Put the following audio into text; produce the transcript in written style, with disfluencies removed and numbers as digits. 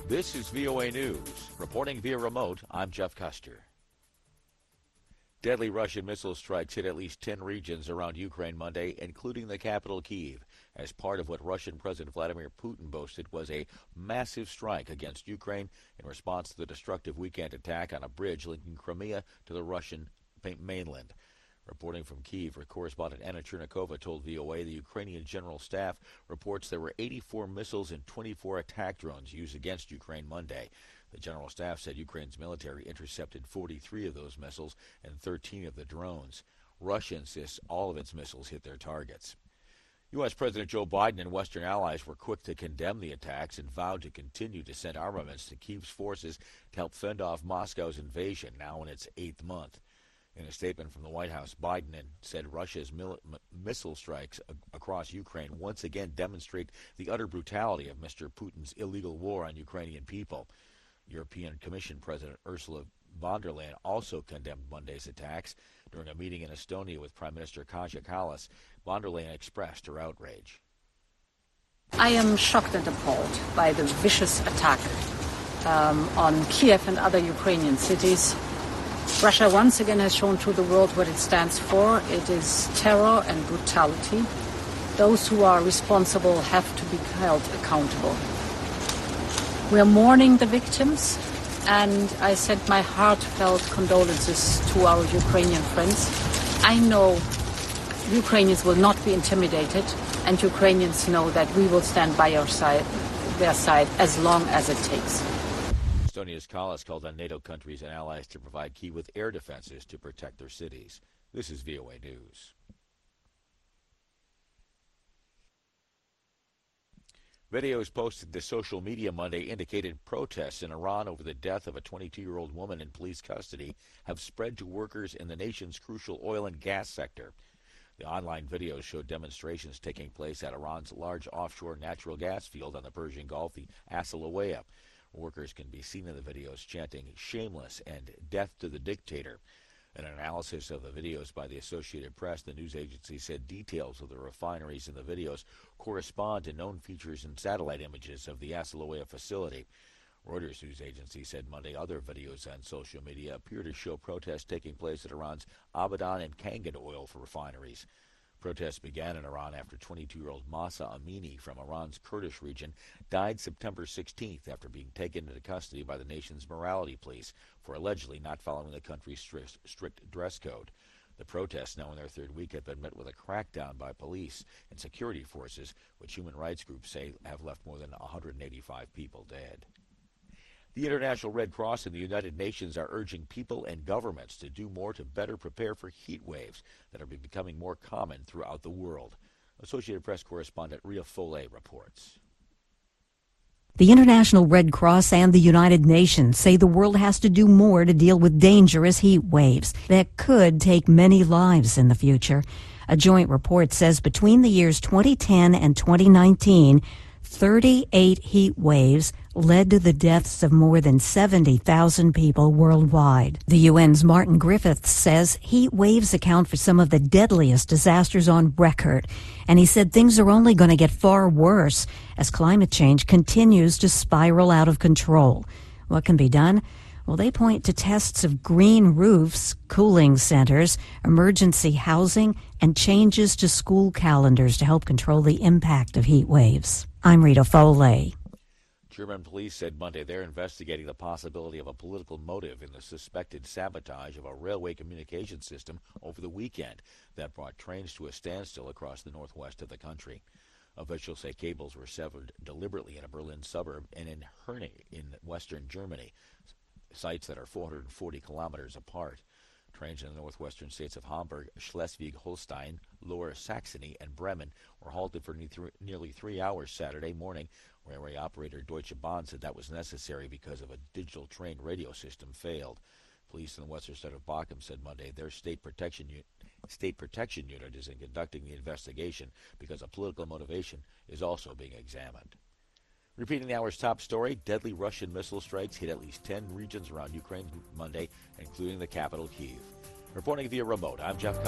This is VOA News. Reporting via remote, I'm Jeff Custer. Deadly Russian missile strikes hit at least 10 regions around Ukraine Monday, including the capital, Kyiv, as part of what Russian President Vladimir Putin boasted was a massive strike against Ukraine in response to the destructive weekend attack on a bridge linking Crimea to the Russian mainland. Reporting from Kyiv, correspondent Anna Chernikova told VOA the Ukrainian General Staff reports there were 84 missiles and 24 attack drones used against Ukraine Monday. The General Staff said Ukraine's military intercepted 43 of those missiles and 13 of the drones. Russia insists all of its missiles hit their targets. U.S. President Joe Biden and Western allies were quick to condemn the attacks and vowed to continue to send armaments to Kyiv's forces to help fend off Moscow's invasion, now in its 8th month. In a statement from the White House, Biden said Russia's missile strikes across Ukraine once again demonstrate the utter brutality of Mr. Putin's illegal war on Ukrainian people. European Commission President Ursula von der Leyen also condemned Monday's attacks. During a meeting in Estonia with Prime Minister Kaja Kallas, von der Leyen expressed her outrage. I am shocked and appalled by the vicious attack on Kiev and other Ukrainian cities. Russia once again has shown to the world what it stands for. It is terror and brutality. Those who are responsible have to be held accountable. We are mourning the victims, and I send my heartfelt condolences to our Ukrainian friends. I know Ukrainians will not be intimidated, and Ukrainians know that we will stand by their side as long as it takes. Estonia's Kallas called on NATO countries and allies to provide Kyiv with air defenses to protect their cities. This is VOA News. Videos posted to social media Monday indicated protests in Iran over the death of a 22-year-old woman in police custody have spread to workers in the nation's crucial oil and gas sector. The online videos showed demonstrations taking place at Iran's large offshore natural gas field on the Persian Gulf, the Asalawea. Workers can be seen in the videos chanting "shameless" and "death to the dictator." An analysis of the videos by the Associated Press, the news agency, said details of the refineries in the videos correspond to known features and satellite images of the Asalawea facility. Reuters news agency said Monday other videos on social media appear to show protests taking place at Iran's Abadan and Kangan oil refineries. Protests began in Iran after 22-year-old Mahsa Amini from Iran's Kurdish region died September 16th after being taken into custody by the nation's morality police for allegedly not following the country's strict dress code. The protests, now in their third week, have been met with a crackdown by police and security forces, which human rights groups say have left more than 185 people dead. The International Red Cross and the United Nations are urging people and governments to do more to better prepare for heat waves that are becoming more common throughout the world. Associated Press correspondent Ria Foley reports. The International Red Cross and the United Nations say the world has to do more to deal with dangerous heat waves that could take many lives in the future. A joint report says between the years 2010 and 2019, 38 heat waves led to the deaths of more than 70,000 people worldwide. The UN's Martin Griffiths says heat waves account for some of the deadliest disasters on record, and he said things are only going to get far worse as climate change continues to spiral out of control. What can be done? Well, they point to tests of green roofs, cooling centers, emergency housing, and changes to school calendars to help control the impact of heat waves. I'm Rita Foley. German police said Monday they're investigating the possibility of a political motive in the suspected sabotage of a railway communication system over the weekend that brought trains to a standstill across the northwest of the country. Officials say cables were severed deliberately in a Berlin suburb and in Herne in western Germany, sites that are 440 kilometers apart. Trains in the northwestern states of Hamburg, Schleswig-Holstein, Lower Saxony, and Bremen were halted for nearly 3 hours Saturday morning. Railway operator Deutsche Bahn said that was necessary because of a digital train radio system failed. Police in the western state of Bochum said Monday their state protection unit is conducting the investigation because a political motivation is also being examined. Repeating the hour's top story, deadly Russian missile strikes hit at least 10 regions around Ukraine Monday, including the capital, Kyiv. Reporting via remote, I'm Jeff Custer.